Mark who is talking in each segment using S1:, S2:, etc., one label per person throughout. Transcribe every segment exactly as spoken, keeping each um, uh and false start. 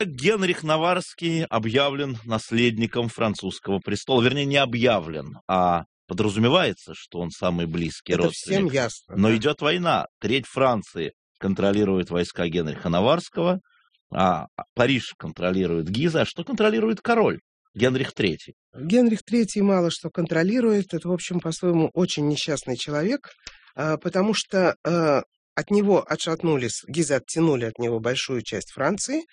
S1: Генрих Наварский объявлен наследником французского престола. Вернее, не объявлен, а подразумевается, что он самый близкий
S2: Это
S1: родственник.
S2: всем ясно.
S1: Но
S2: да.
S1: идет война. Треть Франции контролирует войска Генриха Наварского, а Париж контролирует Гиза. А что контролирует король? Генрих Третий.
S2: Генрих Третий мало что контролирует. Это, в общем, по-своему, очень несчастный человек, потому что от него отшатнулись, Гизы оттянули от него большую часть Франции.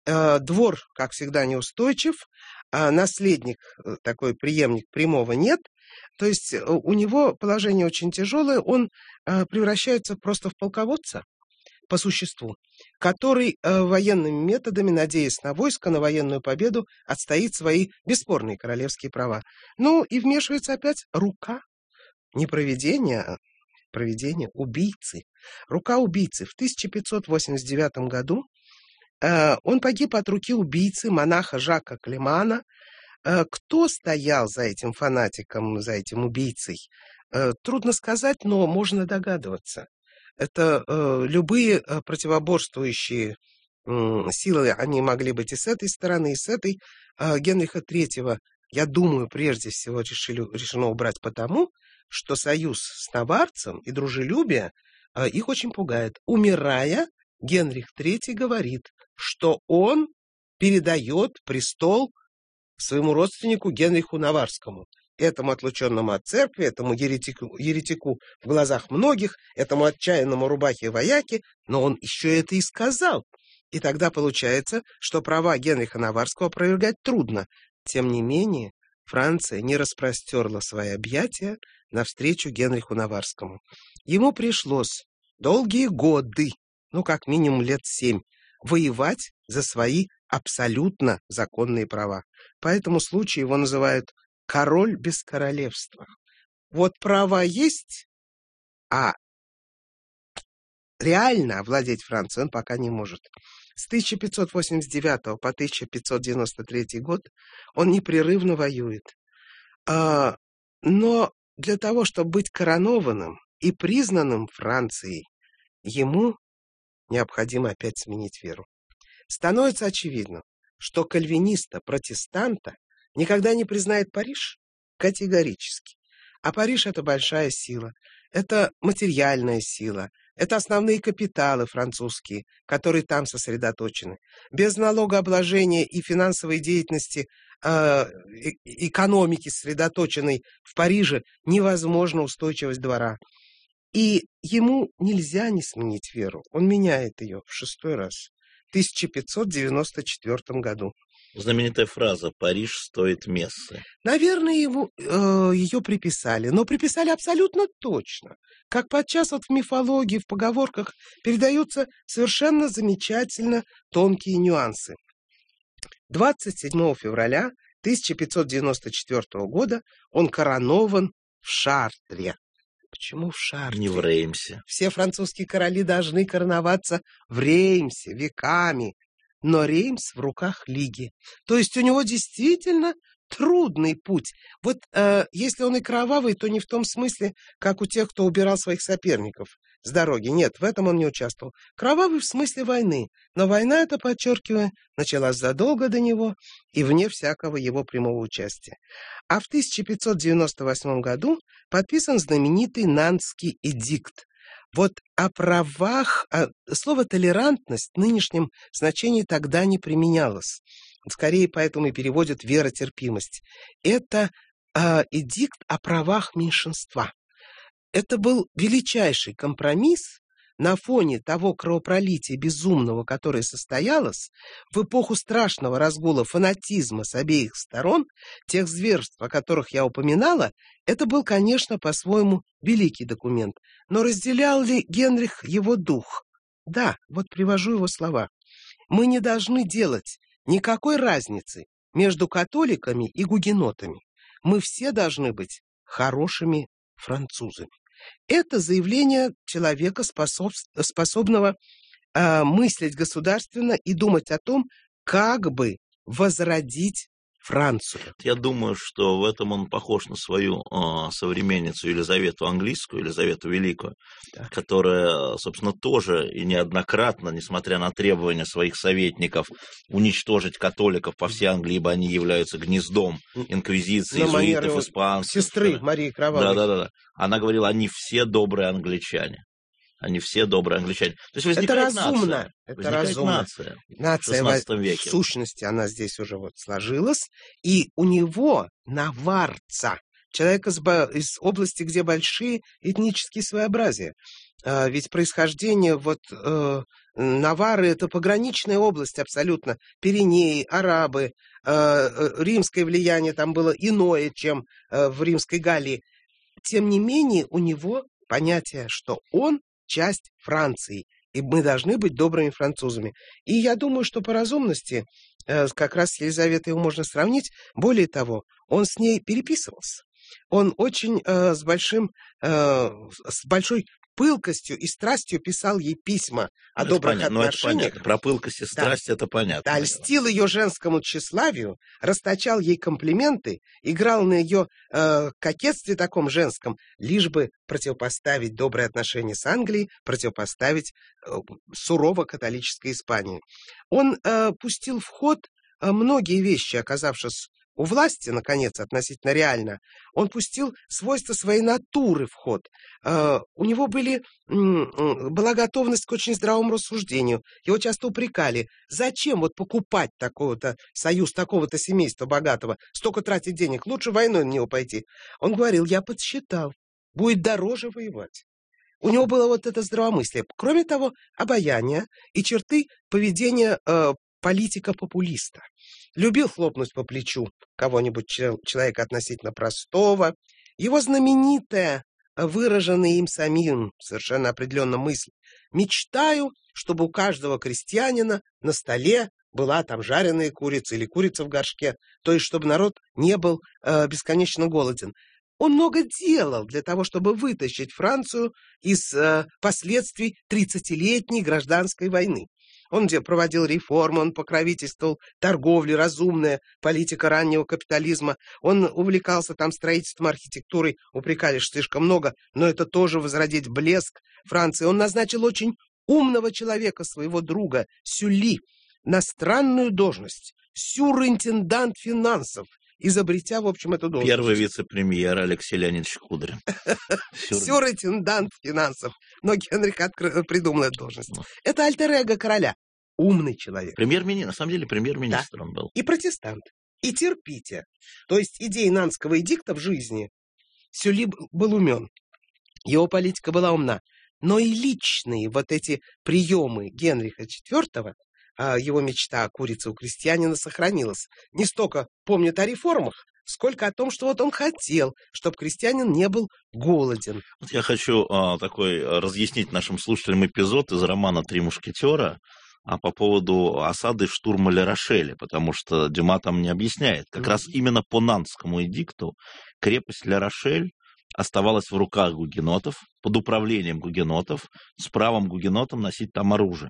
S2: Двор, как всегда, неустойчив. Наследник, такой преемник прямого, нет. То есть у него положение очень тяжелое. Он превращается просто в полководца по существу, который военными методами, надеясь на войско, на военную победу, отстоит свои бесспорные королевские права. Ну и вмешивается опять рука. Не провидение, а провидение убийцы. Рука убийцы. В тысяча пятьсот восемьдесят девятом году э, он погиб от руки убийцы, монаха Жака Климана. Э, кто стоял за этим фанатиком, за этим убийцей? Э, трудно сказать, но можно догадываться. Это э, любые э, противоборствующие э, силы, они могли быть и с этой стороны, и с этой. Э, Генриха Третьего, я думаю, прежде всего решили, решено убрать потому, что союз с наварцем и дружелюбие э, их очень пугает. Умирая, Генрих Третий говорит, что он передает престол своему родственнику Генриху Наварскому, этому отлученному от церкви, этому еретику, еретику в глазах многих, этому отчаянному рубахе-вояке, но он еще это и сказал. И тогда получается, что права Генриха Наварского опровергать трудно. Тем не менее, Франция не распростерла свои объятия навстречу Генриху Наварскому. Ему пришлось долгие годы, ну как минимум лет семь, воевать за свои абсолютно законные права. По этому случаю его называют король без королевства. Вот права есть, а реально овладеть Францией он пока не может. С тысяча пятьсот восемьдесят девятого по тысяча пятьсот девяносто третий год он непрерывно воюет. А, но для того, чтобы быть коронованным и признанным Францией, ему необходимо опять сменить веру. Становится очевидно, что кальвиниста, протестанта никогда не признает Париж категорически. А Париж — это большая сила, это материальная сила, это основные капиталы французские, которые там сосредоточены. Без налогообложения и финансовой деятельности э, экономики, сосредоточенной в Париже, невозможна устойчивость двора. И ему нельзя не сменить веру. Он меняет ее в шестой раз, в тысяча пятьсот девяносто четвёртом году.
S1: Знаменитая фраза «Париж стоит мессы».
S2: Наверное, ему э, ее приписали, но приписали абсолютно точно. Как подчас вот в мифологии, в поговорках передаются совершенно замечательно тонкие нюансы. двадцать седьмого февраля тысяча пятьсот девяносто четвёртого года он коронован в Шартре. Почему в Шартре?
S1: Не в Реймсе.
S2: Все французские короли должны короноваться в Реймсе веками. Но Реймс в руках Лиги. То есть у него действительно трудный путь. Вот э, если он и кровавый, то не в том смысле, как у тех, кто убирал своих соперников с дороги. Нет, в этом он не участвовал. Кровавый в смысле войны. Но война, это подчеркиваю, началась задолго до него и вне всякого его прямого участия. А в тысяча пятьсот девяносто восьмом году подписан знаменитый Нантский эдикт. Вот о правах, а слово «толерантность» в нынешнем значении тогда не применялось. Скорее, поэтому и переводят «веротерпимость». Это э, эдикт о правах меньшинства. Это был величайший компромисс на фоне того кровопролития безумного, которое состоялось, в эпоху страшного разгула фанатизма с обеих сторон, тех зверств, о которых я упоминала. Это был, конечно, по-своему великий документ. Но разделял ли Генрих его дух? Да, вот привожу его слова. «Мы не должны делать никакой разницы между католиками и гугенотами. Мы все должны быть хорошими французами». Это заявление человека, способ, способного э, мыслить государственно и думать о том, как бы возродить Францию.
S1: Я думаю, что в этом он похож на свою э, современницу Елизавету Английскую, Елизавету Великую, да. которая, собственно, тоже и неоднократно, несмотря на требования своих советников уничтожить католиков по всей Англии, ибо они являются гнездом инквизиции, иезуитов, испанцев.
S2: Сестры Марии Кровавой.
S1: Да-да-да. Она говорила, они все добрые англичане. Они все добрые англичане. То есть
S2: это разумно.
S1: Нация.
S2: Это
S1: возникает
S2: разумно.
S1: Нация.
S2: Нация в шестнадцатом веке. В сущности, она здесь уже вот сложилась. И у него, наварца, человека из области, где большие этнические своеобразия. Ведь происхождение вот э, Наварры — это пограничная область абсолютно. Пиренеи, арабы, э, римское влияние там было иное, чем э, в Римской Галлии. Тем не менее, у него понятие, что он часть Франции, и мы должны быть добрыми французами. И я думаю, что по разумности э, как раз с Елизаветой его можно сравнить. Более того, он с ней переписывался. Он очень э, с большим, э, с большой пылкостью и страстью писал ей письма о
S1: ну,
S2: добрых
S1: это отношениях.
S2: Ну, это
S1: понятно. Про пылкость и страсть да. это понятно.
S2: Да, льстил ее женскому тщеславию, расточал ей комплименты, играл на ее э, кокетстве таком женском, лишь бы противопоставить добрые отношения с Англией, противопоставить э, сурово-католической Испании. Он э, пустил в ход э, многие вещи, оказавшись у власти, наконец, относительно реально, он пустил свойства своей натуры в ход. Uh, у него были, um, была готовность к очень здравому рассуждению. Его часто упрекали. Зачем вот покупать такого-то союз, такого-то семейства богатого, столько тратить денег, лучше войной на него пойти. Он говорил, я подсчитал, будет дороже воевать. У него было вот это здравомыслие. Кроме того, обаяние и черты поведения uh, политика-популиста. Любил хлопнуть по плечу кого-нибудь, человека относительно простого. Его знаменитая, выраженная им самим совершенно определенно мысль. Мечтаю, чтобы у каждого крестьянина на столе была там жареная курица или курица в горшке, то есть чтобы народ не был э, бесконечно голоден. Он много делал для того, чтобы вытащить Францию из э, последствий тридцатилетней гражданской войны. Он где проводил реформы, он покровительствовал торговле, разумная политика раннего капитализма. Он увлекался там строительством, архитектурой, упрекали, что слишком много, но это тоже возродить блеск Франции. Он назначил очень умного человека, своего друга, Сюлли, на странную должность, сюринтендант финансов, изобретя, в общем, эту должность.
S1: Первый вице-премьер Алексей Леонидович Кудрин.
S2: Сюринтендант финансов. Но Генрих откры... придумал эту должность. Это альтер-эго короля. Умный человек.
S1: Премьер-министр, на самом деле, премьер-министр
S2: да.
S1: он был.
S2: И протестант. И терпите. То есть идеи Нанского эдикта в жизни Сюлли был умен. Его политика была умна. Но и личные вот эти приемы Генриха четвёртого, его мечта о курице у крестьянина сохранилась. Не столько помнит о реформах, сколько о том, что вот он хотел, чтобы крестьянин не был голоден.
S1: Вот я хочу а, такой разъяснить нашим слушателям эпизод из романа «Три мушкетера», а по поводу осады штурма Ля-Рошеля, потому что Дюма там не объясняет. Как mm-hmm. раз именно по Нанскому эдикту крепость Ля-Рошель оставалась в руках гугенотов, под управлением гугенотов, с правом гугенотам носить там оружие.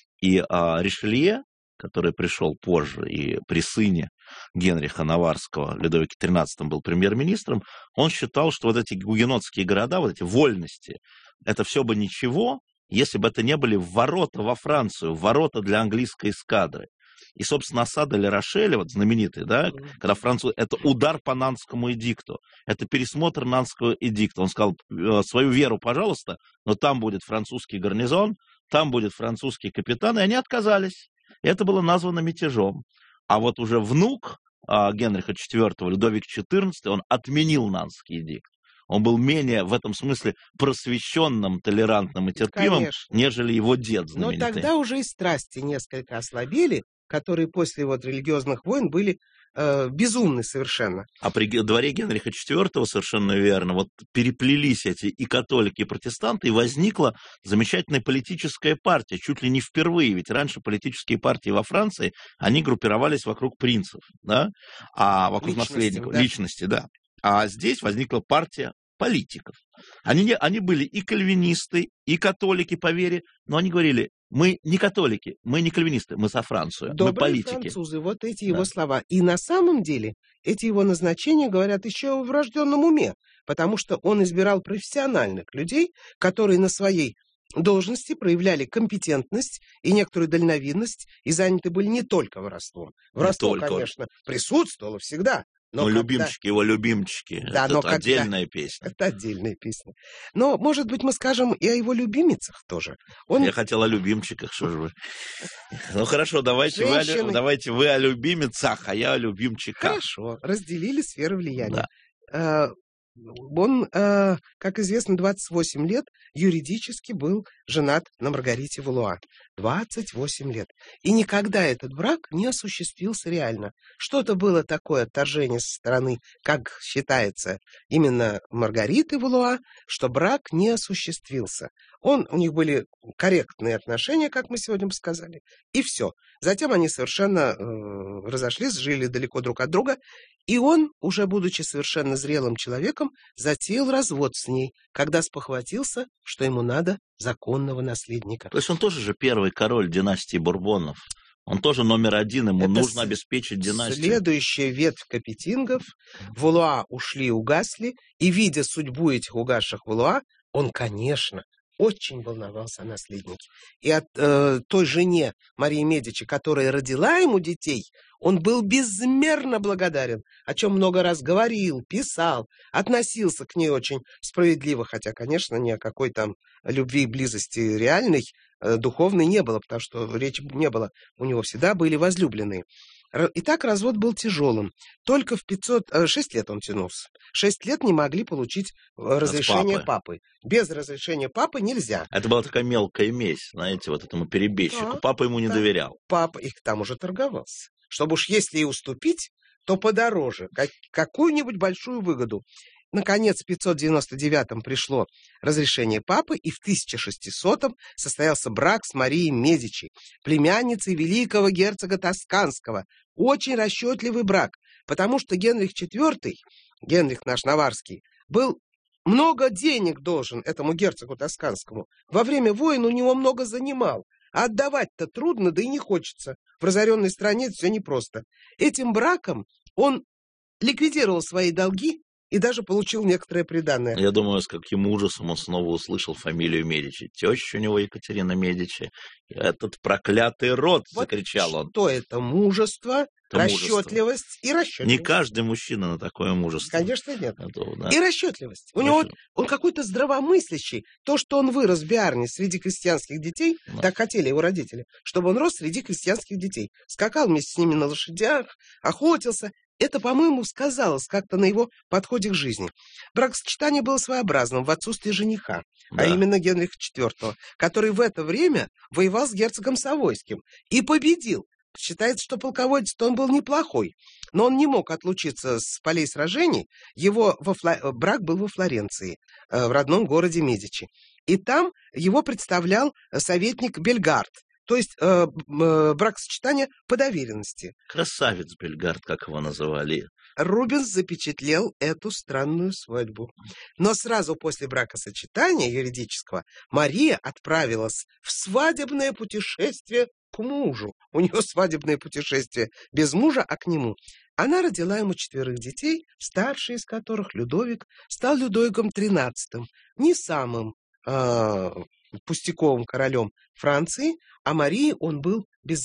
S1: И а, Ришелье, который пришел позже и при сыне Генриха Наварского, Людовике тринадцатом, был премьер-министром, он считал, что вот эти гугенотские города, вот эти вольности, это все бы ничего, если бы это не были ворота во Францию, ворота для английской эскадры. И, собственно, осада Ля-Рошеля, вот знаменитый, да, mm-hmm. когда Француз, это удар по Нанскому эдикту, это пересмотр Нанского эдикта. Он сказал, свою веру, пожалуйста, но там будет французский гарнизон, там будет французский капитан, и они отказались. И это было названо мятежом. А вот уже внук а, Генриха четвёртого, Людовик четырнадцатый, он отменил Нанский эдикт. Он был менее, в этом смысле, просвещенным, толерантным и терпимым, конечно, нежели его дед знаменитый.
S2: Но тогда уже и страсти несколько ослабели, которые после вот религиозных войн были э, безумны совершенно.
S1: А при дворе Генриха четвёртого, совершенно верно, вот переплелись эти и католики, и протестанты, и возникла замечательная политическая партия, чуть ли не впервые, ведь раньше политические партии во Франции, они группировались вокруг принцев, да, а вокруг личности, наследников, да. личности, да. А здесь возникла партия политиков. Они, они были и кальвинисты, и католики по вере, но они говорили, Мы не католики, мы не кальвинисты, мы за Францию,
S2: Добрые
S1: мы политики.
S2: французы, вот эти
S1: Да.
S2: его слова. И на самом деле эти его назначения говорят еще о врожденном уме, потому что он избирал профессиональных людей, которые на своей должности проявляли компетентность и некоторую дальновидность, и заняты были не только воровством. Воровство,
S1: только.
S2: конечно, присутствовало всегда. Но
S1: Ну,
S2: когда...
S1: любимчики, его любимчики.
S2: Да,
S1: это
S2: но когда...
S1: отдельная песня.
S2: Это отдельная песня. Но, может быть, мы скажем и о его любимицах тоже. Он...
S1: Я хотел о любимчиках, что же вы. Ну, хорошо, давайте,
S2: Женщины...
S1: вы, о... давайте вы о любимицах, а я о любимчиках.
S2: Хорошо, разделили сферы влияния.
S1: Да.
S2: Он, как известно, двадцать восемь лет юридически был женат на Маргарите Валуа. двадцать восемь лет. И никогда этот брак не осуществился реально. Что-то было такое отторжение со стороны, как считается, именно Маргариты Валуа, что брак не осуществился. Он, у них были корректные отношения, как мы сегодня бы сказали, и все. Затем они совершенно э, разошлись, жили далеко друг от друга, и он, уже будучи совершенно зрелым человеком, затеял развод с ней, когда спохватился, что ему надо законного наследника.
S1: То есть он тоже же первый король династии Бурбонов. Он тоже номер один, ему
S2: Это
S1: нужно
S2: с...
S1: обеспечить династию.
S2: Следующая ветвь Капетингов, Валуа ушли и угасли, и, видя судьбу этих угасших Валуа, он, конечно, очень волновался о наследнике. И от э, той жене Марии Медичи, которая родила ему детей, он был безмерно благодарен, о чем много раз говорил, писал, относился к ней очень справедливо, хотя, конечно, ни о какой там любви и близости реальной, э, духовной не было, потому что речи не было, у него всегда были возлюбленные. Итак, развод был тяжелым. Только в пятьсот... шесть лет он тянулся. Шесть лет не могли получить разрешение папы. Без разрешения папы нельзя.
S1: Это была такая мелкая месть, знаете, вот этому перебежчику. Да, папа ему не
S2: да.
S1: доверял.
S2: Папа их там уже торговался. Чтобы уж если и уступить, то подороже. Как, какую-нибудь большую выгоду. Наконец, в пятьсот девяносто девятом пришло разрешение папы, и в тысяча шестисотом состоялся брак с Марией Медичи, племянницей великого герцога Тосканского. Очень расчетливый брак, потому что Генрих четвёртый, Генрих наш Наварский, был много денег должен этому герцогу Тосканскому. Во время войн у него много занимал. А отдавать-то трудно, да и не хочется. В разоренной стране это все непросто. Этим браком он ликвидировал свои долги и даже получил некоторое приданое.
S1: Я думаю, с каким ужасом он снова услышал фамилию Медичи. Теща у него Екатерина Медичи. Этот проклятый род, вот закричал он.
S2: Что это? Мужество, это расчетливость мужество. И расчетливость.
S1: Не каждый мужчина на такое мужество.
S2: Конечно, нет.
S1: Это, да.
S2: И расчетливость. У него он какой-то здравомыслящий. То, что он вырос в Биарне среди крестьянских детей, да. Так хотели его родители, чтобы он рос среди крестьянских детей. Скакал вместе с ними на лошадях, охотился. Это, по-моему, сказалось как-то на его подходе к жизни. Бракосочетание было своеобразным в отсутствии жениха, да. А именно Генриха четвёртого, который в это время воевал с герцогом Савойским и победил. Считается, что полководец-то он был неплохой, но он не мог отлучиться с полей сражений. Его во Фло... брак был во Флоренции, в родном городе Медичи. И там его представлял советник Бельгард. То есть э, э, бракосочетание по доверенности.
S1: Красавец Бельгард, как его называли.
S2: Рубенс запечатлел эту странную свадьбу. Но сразу после бракосочетания юридического Мария отправилась в свадебное путешествие к мужу. У нее свадебное путешествие без мужа, а к нему. Она родила ему четверых детей, старший из которых, Людовик, стал Людовиком тринадцатым, не самым э, пустяковым королем Франции, а Марии он был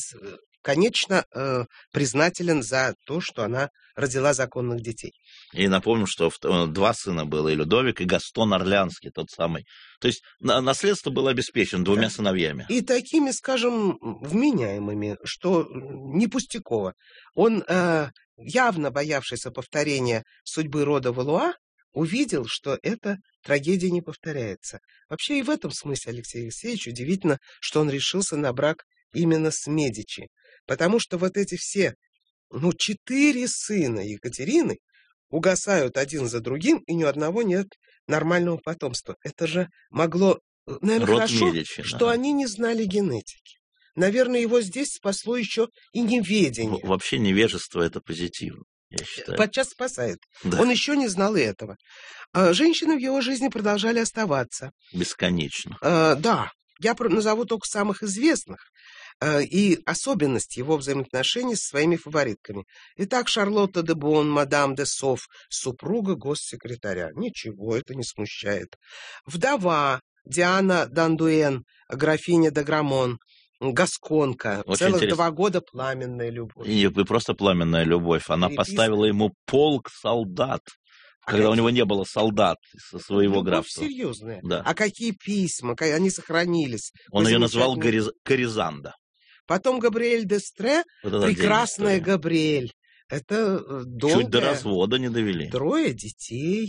S2: бесконечно э, признателен за то, что она родила законных детей.
S1: И напомню, что два сына было, и Людовик, и Гастон Орлеанский, тот самый. То есть наследство было обеспечено двумя да. сыновьями.
S2: И такими, скажем, вменяемыми, что не пустяково. Он, э, явно боявшийся повторения судьбы рода Валуа, увидел, что эта трагедия не повторяется. Вообще и в этом смысле Алексей Алексеевич удивительно, что он решился на брак именно с Медичи. Потому что вот эти все, ну, четыре сына Екатерины угасают один за другим, и ни у одного нет нормального потомства. Это же могло, наверное,
S1: род
S2: хорошо,
S1: Медичи,
S2: что
S1: да.
S2: они не знали генетики. Наверное, его здесь спасло еще и неведение.
S1: Вообще невежество – это позитивно. Я считаю.
S2: Подчас спасает.
S1: Да.
S2: Он еще не знал и этого. А женщины в его жизни продолжали оставаться.
S1: Бесконечно.
S2: А, да. Я назову только самых известных э, и особенность его взаимоотношений со своими фаворитками. Итак, Шарлотта де Бон, мадам де Соф, супруга госсекретаря. Ничего, это не смущает. Вдова Диана Дандуэн, графиня де Грамон, гасконка.
S1: Очень
S2: Целых
S1: интересно.
S2: два года пламенная любовь.
S1: И не просто пламенная любовь. Она
S2: Переписка.
S1: поставила ему полк солдат,
S2: А
S1: когда у
S2: какие?
S1: него не было солдат со своего
S2: Любовь
S1: графства.
S2: серьезная.
S1: Да.
S2: А какие письма, ка- они сохранились.
S1: Он
S2: по
S1: ее назвал
S2: замечательным-
S1: Гориз- Коризанда.
S2: Потом Габриэль Дестре,
S1: Вот это
S2: прекрасная
S1: отдельная история.
S2: Габриэль. Это э, долгая...
S1: Чуть до развода не довели.
S2: Трое детей.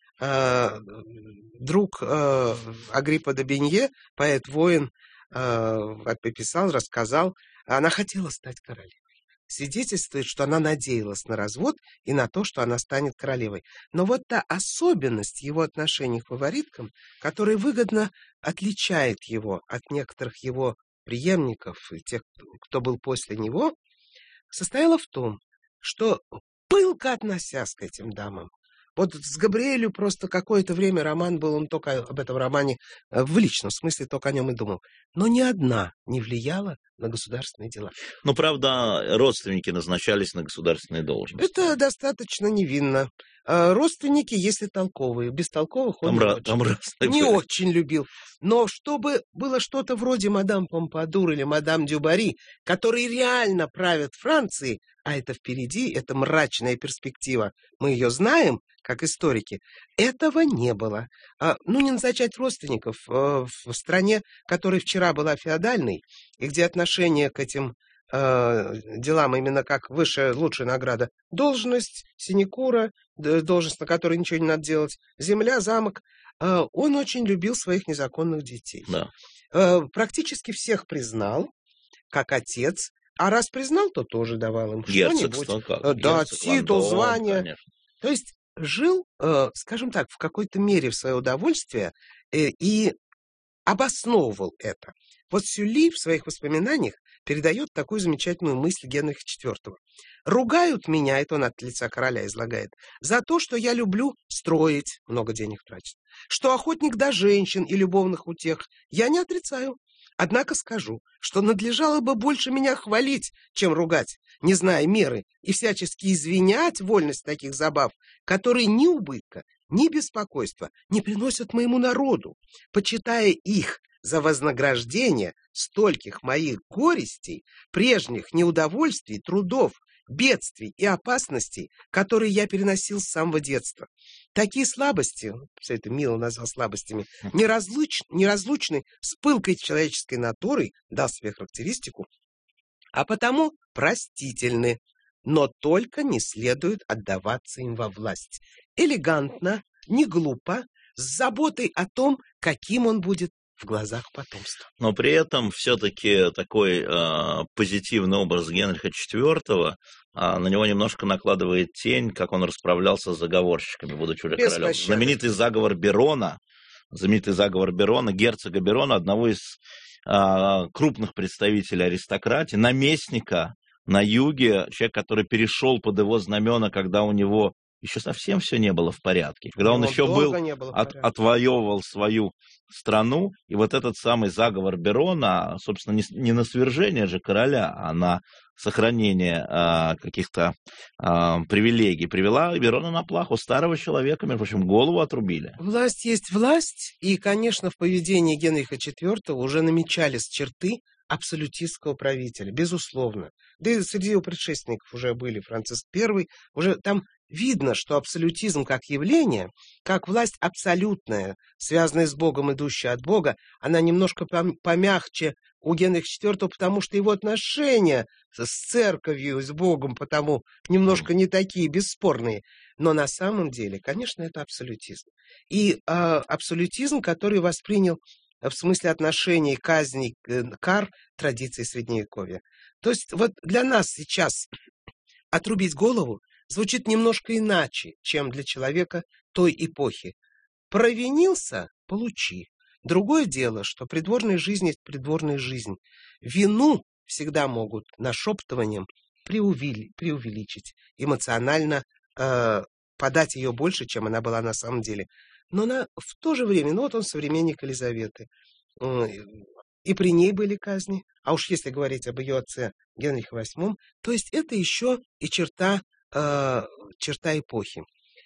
S2: Э, Друг э, Агриппа де Бенье, поэт-воин, э, описал, рассказал. Она хотела стать королевой. Свидетельствует, что она надеялась на развод и на то, что она станет королевой. Но вот та особенность его отношений к фавориткам, которая выгодно отличает его от некоторых его преемников и тех, кто был после него, состояла в том, что, пылко относясь к этим дамам, вот с Габриэлью просто какое-то время роман был, он только об этом романе э, в личном смысле только о нем и думал. Но ни одна не влияла на государственные дела.
S1: Ну, правда, родственники назначались на государственные должности.
S2: Это достаточно невинно. А родственники, если толковые, бестолковых он
S1: Там,
S2: не
S1: ра-
S2: очень.
S1: там разные
S2: Не
S1: были.
S2: очень любил. Но чтобы было что-то вроде мадам Помпадур или мадам Дюбари, которые реально правят Францией, а это впереди, это мрачная перспектива, мы ее знаем, как историки, этого не было. А, ну, не назначать родственников э, в стране, которая вчера была феодальной, и где отношение к этим э, делам именно как высшая, лучшая награда. Должность, синекура, д- должность, на которой ничего не надо делать, земля, замок. Э, он очень любил своих незаконных детей.
S1: Да.
S2: Э, практически всех признал, как отец, а раз признал, то тоже давал им что-нибудь.
S1: Герцогство как?
S2: Э, Да,
S1: Герцог
S2: титул,
S1: Ландон,
S2: звание.
S1: конечно.
S2: То есть жил, э, скажем так, в какой-то мере в свое удовольствие э, и обосновывал это. Вот Сюлли в своих воспоминаниях передает такую замечательную мысль Генриха четвёртого. «Ругают меня», это он от лица короля излагает, «за то, что я люблю строить, много денег тратить, что охотник до женщин и любовных утех, я не отрицаю. Однако скажу, что надлежало бы больше меня хвалить, чем ругать, не зная меры, и всячески извинять вольность таких забав, которые ни убытка, ни беспокойства не приносят моему народу, почитая их за вознаграждение стольких моих горестей, прежних неудовольствий, трудов, бедствий и опасностей, которые я переносил с самого детства. Такие слабости, все это мило назвал слабостями, неразлуч, неразлучны с пылкой человеческой натурой, дал себе характеристику, а потому простительны, но только не следует отдаваться им во власть. Элегантно, не глупо, с заботой о том, каким он будет в глазах потомства.
S1: Но при этом все-таки такой э, позитивный образ Генриха четвёртого, э, на него немножко накладывает тень, как он расправлялся с заговорщиками, будучи уже
S2: Без
S1: королем.
S2: пощады.
S1: Знаменитый заговор Берона, знаменитый заговор Берона, герцога Берона, одного из э, крупных представителей аристократии, наместника на юге, человек, который перешел под его знамена, когда у него еще совсем все не было в порядке. Когда он
S2: Его
S1: еще
S2: долго
S1: был,
S2: не было в
S1: от,
S2: порядке.
S1: отвоевывал свою страну, и вот этот самый заговор Берона, собственно, не, не на свержение же короля, а на сохранение а, каких-то а, привилегий, привела Берона на плаху. Старого человека, между прочим, голову отрубили.
S2: Власть есть власть, и, конечно, в поведении Генриха четвёртого уже намечались черты абсолютистского правителя, безусловно. Да и среди его предшественников уже были Франциск Первый, уже там видно, что абсолютизм как явление, как власть абсолютная, связанная с Богом, идущая от Бога, она немножко пом- помягче у Генриха четвёртого, потому что его отношения с церковью, с Богом, потому немножко не такие бесспорные. Но на самом деле, конечно, это абсолютизм. И э, абсолютизм, который воспринял в смысле отношений, казней, э, кар, традиции Средневековья. То есть вот для нас сейчас отрубить голову звучит немножко иначе, чем для человека той эпохи. Провинился – получи. Другое дело, что придворная жизнь есть придворная жизнь. Вину всегда могут нашептыванием преувели- преувеличить, эмоционально э, подать ее больше, чем она была на самом деле. Но на, в то же время, ну вот он современник Елизаветы, э, и при ней были казни. А уж если говорить об ее отце Генрихе восьмом, то есть это еще и черта, э, черта эпохи.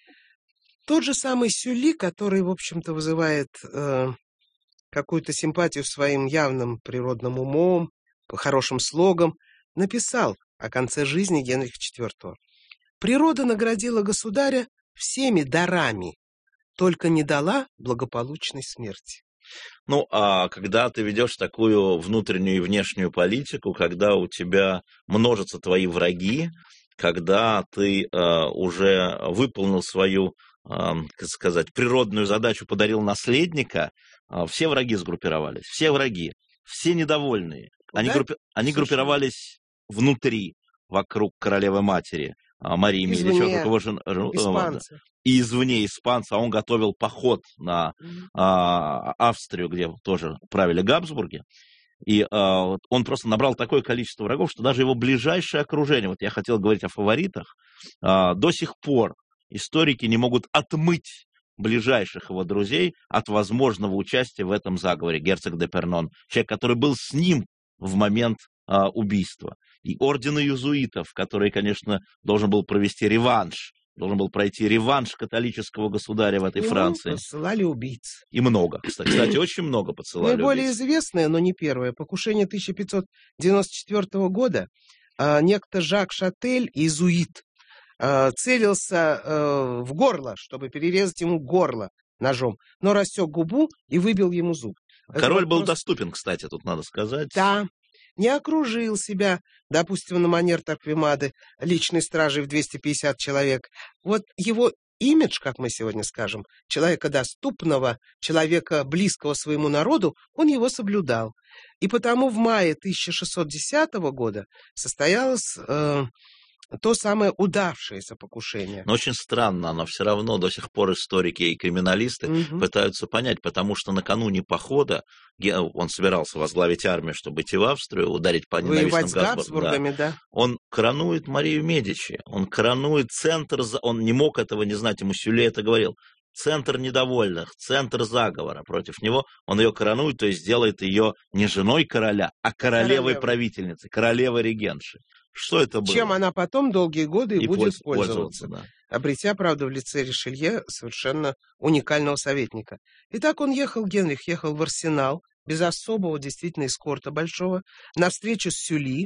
S2: Тот же самый Сюлли, который, в общем-то, вызывает э, какую-то симпатию своим явным природным умом, хорошим слогом, написал о конце жизни Генриха четвёртого. «Природа наградила государя всеми дарами, только не дала благополучной смерти».
S1: Ну, а когда ты ведешь такую внутреннюю и внешнюю политику, когда у тебя множатся твои враги, когда ты э, уже выполнил свою, э, как сказать, природную задачу, подарил наследника, э, все враги сгруппировались, все враги, все недовольные. Они, да? группи... Они группировались внутри, вокруг королевы-матери Марии Медичи,
S2: испанцы.
S1: И извне испанца. Он готовил поход на mm-hmm. а, Австрию, где тоже правили Габсбурги. И а, он просто набрал такое количество врагов, что даже его ближайшее окружение, вот я хотел говорить о фаворитах, а, до сих пор историки не могут отмыть ближайших его друзей от возможного участия в этом заговоре. Герцог де Пернон, человек, который был с ним в момент а, убийства. И орден иезуитов, который, конечно, должен был провести реванш, должен был пройти реванш католического государя в этой
S2: Ему
S1: Франции.
S2: Посылали убийц.
S1: И много. Кстати, очень много посылали
S2: Наиболее
S1: убийц.
S2: известное, но не первое, покушение тысяча пятьсот девяносто четвёртого года. А, некто Жак Шатель, иезуит, а, целился а, в горло, чтобы перерезать ему горло ножом, но рассек губу и выбил ему зуб.
S1: Король был просто... доступен, кстати, тут надо сказать.
S2: Да. Не окружил себя, допустим, на манер Торквемады, личной стражей в двести пятьдесят человек. Вот его имидж, как мы сегодня скажем, человека доступного, человека близкого своему народу, он его соблюдал. И потому в мае тысяча шестьсот десятого года состоялось э, то самое удавшееся покушение.
S1: Но очень странно, но все равно до сих пор историки и криминалисты угу. пытаются понять, потому что накануне похода он собирался возглавить армию, чтобы идти в Австрию, ударить по ненавистным
S2: с Габсбургами, да.
S1: да. Он коронует Марию Медичи, он коронует центр, он не мог этого не знать, ему Сюлли это говорил. Центр недовольных, центр заговора против него, он ее коронует, то есть делает ее не женой короля, а королевой-правительницей, королевой-регеншей. Что это было?
S2: Чем она потом долгие годы и, и будет
S1: пользоваться,
S2: пользоваться,
S1: да.
S2: обретя, правда, в лице Ришелье совершенно уникального советника. Итак, он ехал, Генрих ехал в Арсенал, без особого действительно эскорта большого, на встречу с Сюлли,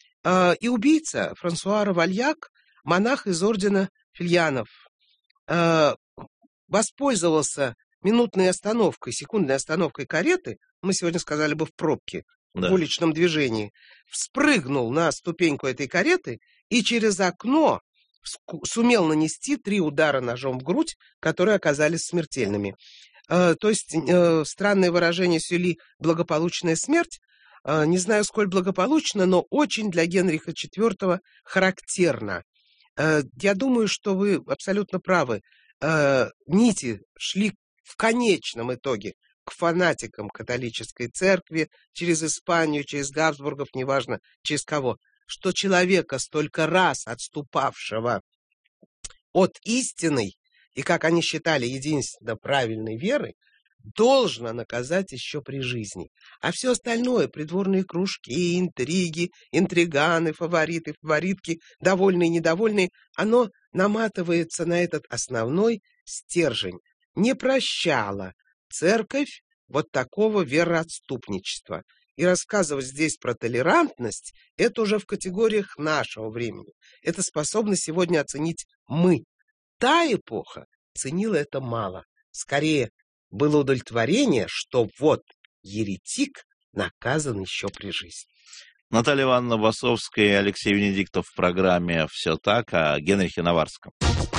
S2: э, и убийца Франсуа Равальяк, монах из ордена Фильянов, э, воспользовался минутной остановкой, секундной остановкой кареты, мы сегодня сказали бы в пробке, да. в уличном движении, вспрыгнул на ступеньку этой кареты и через окно сумел нанести три удара ножом в грудь, которые оказались смертельными. Э, то есть э, странное выражение Сюлли «благополучная смерть», э, не знаю, сколь благополучно, но очень для Генриха четвёртого характерно. Э, я думаю, что вы абсолютно правы. Э, нити шли в конечном итоге к фанатикам католической церкви, через Испанию, через Габсбургов, неважно через кого, что человека, столько раз отступавшего от истинной и, как они считали, единственно правильной веры, должно наказать еще при жизни. А все остальное, придворные кружки, интриги, интриганы, фавориты, фаворитки, довольные, недовольные, оно наматывается на этот основной стержень. Не прощала церковь вот такого вероотступничества. И рассказывать здесь про толерантность, это уже в категориях нашего времени. Это способны сегодня оценить мы. Та эпоха ценила это мало. Скорее, было удовлетворение, что вот еретик наказан еще при жизни.
S1: Наталья Ивановна Басовская и Алексей Венедиктов в программе «Все так» о Генрихе Наварском.